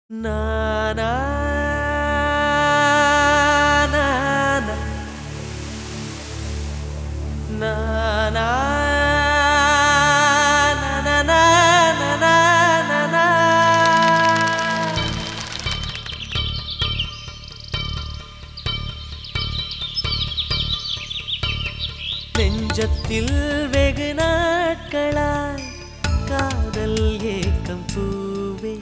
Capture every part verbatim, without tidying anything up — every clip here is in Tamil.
Na na na na na na na na na na na நெஞ்சத்தில் வெகு நாட்களாய் காதல் ஏக்கம் பூவே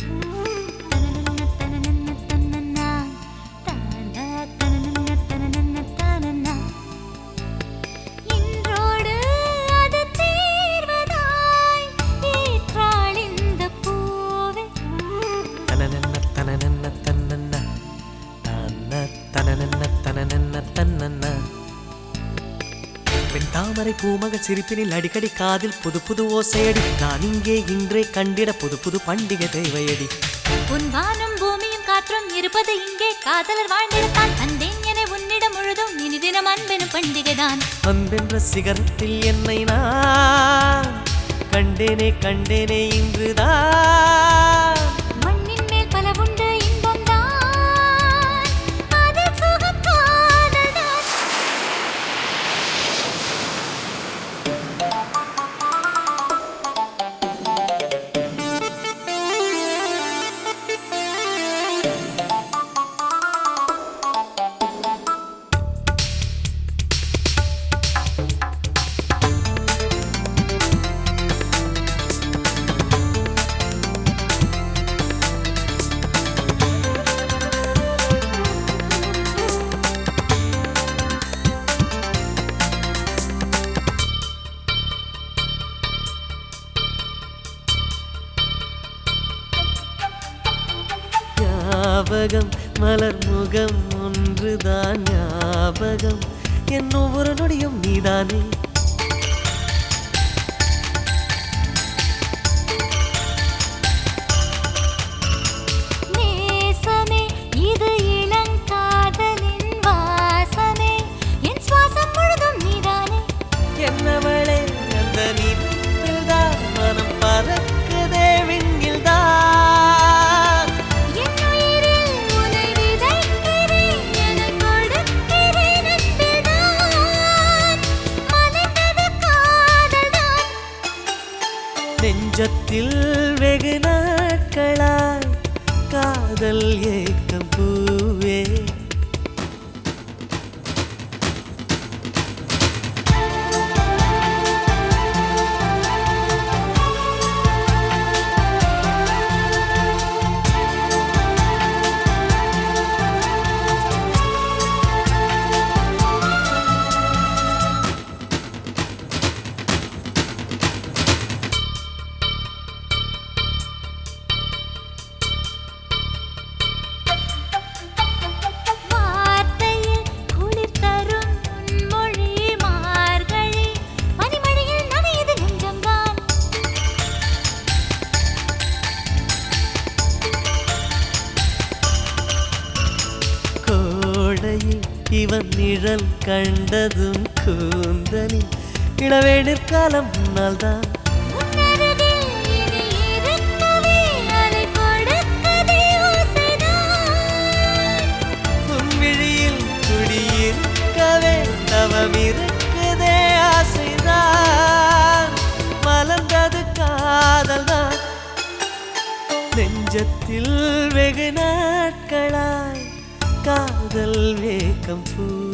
தாமரை பூமகள் சிரிப்பினில் அடிக்கடி காதில் புது புது ஓசையடி நான் இங்கே இன்றே கண்டிட புது புது பண்டிகை தேவையடி உன் வானும் பூமியும் காற்றும் இருப்பது இங்கே காதலர் வாழ்ந்திடத்தான் வந்தேன் என உன்னிடம் முழுதும் இனி தினம் அன்பெனும் பண்டிகைதான் அன்பென்ற சிகரத்தில் என்னை நான் கண்டேனே கண்டேனே இன்றுதான் மண்ணின் மேல் பல உண்டு இன்பம் தான் அதில் சுகம் காதல்தான் ஞாபகம் மலர் முகம் ஒன்றுதான் ஞாபகம் என் ஒவ்வொரு நொடியும் நீதானே நேசமே இது இளங்காதலின் வாசமே என் சுவாசம் முழுதும் நீதானே என்னவளே அந்த நீதான் மனம் பறக்குதே விண்ணில்தான் நெஞ்சத்தில் வெகு நாட்களாய் காதல் ஏக்கம் பூவே இவன் நிழல் கண்டதும் கூந்தலில் இளவேணிற் காலம் முன்னால்தான் உன் விழியில் குடியிருக்கவே தவமிருக்குதே ஆசைதான் மலர்ந்தது காதல்தான் நெஞ்சத்தில் வெகு நாட்களாய் காதல் வேகம் பூ